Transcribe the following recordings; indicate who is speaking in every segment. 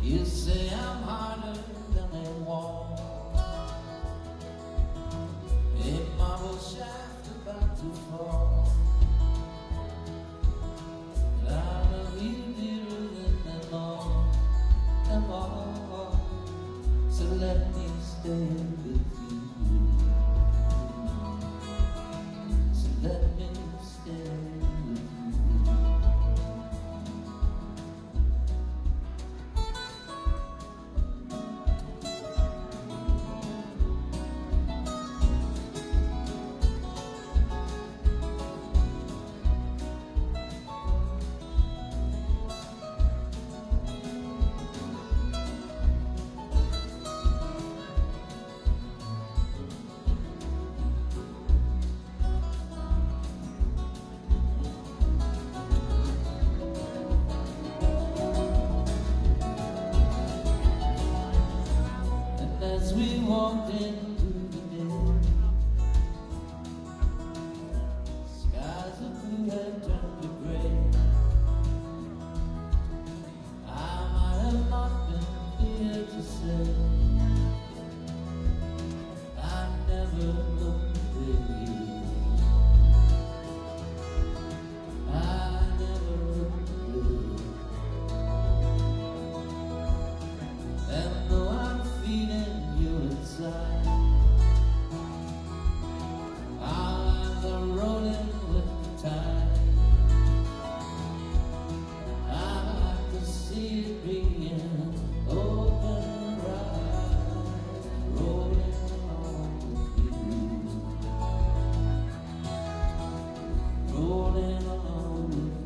Speaker 1: You say I'm harder than a wall, a marble shaft about to fall. And I love you dearer than them all, them all. So let me stay with you. So let me stay with you. As we walked into the day, skies of blue had turned to gray. I might have not been here to say I never looked away. I never looked away. And though I'm feeling you inside, our lives are rolling with the tide. I like to see it begin, open right, rolling along with you, rolling along with you.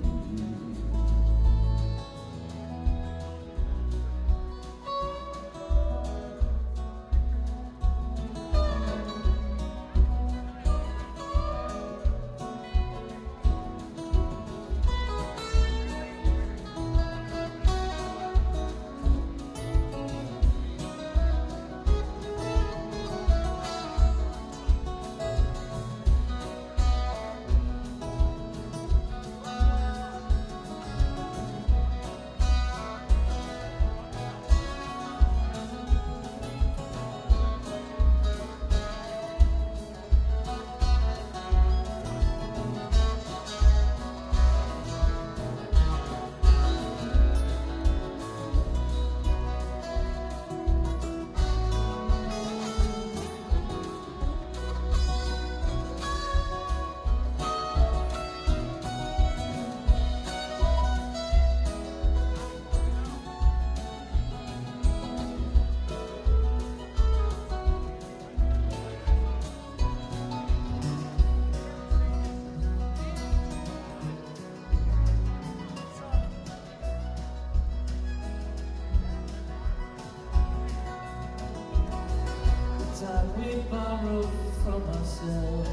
Speaker 1: Time we borrow from ourselves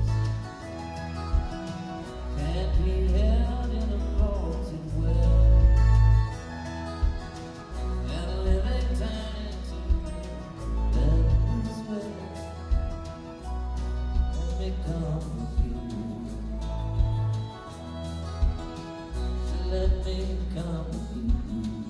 Speaker 1: can't be held in a vaulted well, and living time to let this way. Let me come with you. So let me come with you.